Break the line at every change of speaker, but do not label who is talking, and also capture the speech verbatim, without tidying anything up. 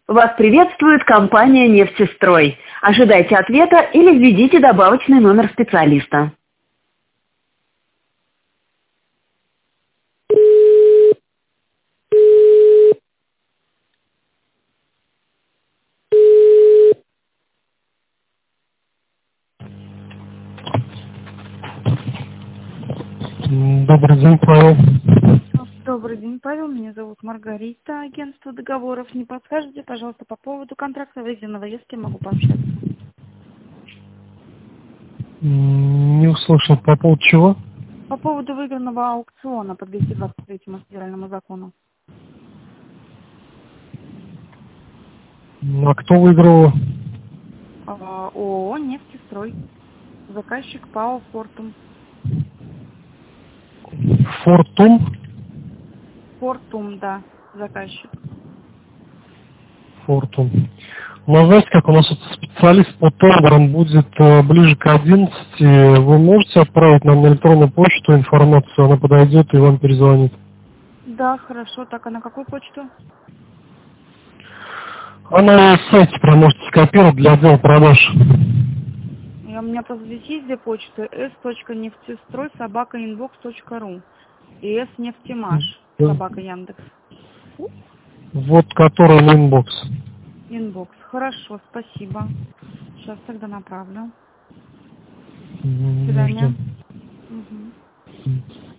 Вас приветствует компания «Нефтестрой». Ожидайте ответа или введите добавочный номер специалиста.
Добрый день, Павел.
Добрый день, Павел. Меня зовут Маргарита, агентство договоров. Не подскажете, пожалуйста, по поводу контракта выигранного, я с кем могу пообщаться?
М, Не услышал по поводу чего?
По поводу выигранного аукциона по двести двадцать третьему федеральному закону.
М, А кто выиграл?
А, ООО «Нефтестрой». Заказчик ПАО «Фортум».
Фортум?
«Фортум», да, заказчик.
Фортум. Ну, знаете, как у нас тут специалист по тендерам будет э, ближе к одиннадцати. Вы можете отправить нам на электронную почту информацию, она подойдет и вам перезвонит.
Да, хорошо. Так, а на какую почту?
Она на сайте прям можете скопировать для отдела продаж.
И у меня просто здесь есть две почты. s.нефтестрой собака инбокс точка ру и s.нефтемаш
Да.
собака Яндекс.
Вот который на инбокс.
Инбокс. Хорошо, спасибо. Сейчас тогда направлю. До
М,
свидания.
ждем.
Мгм.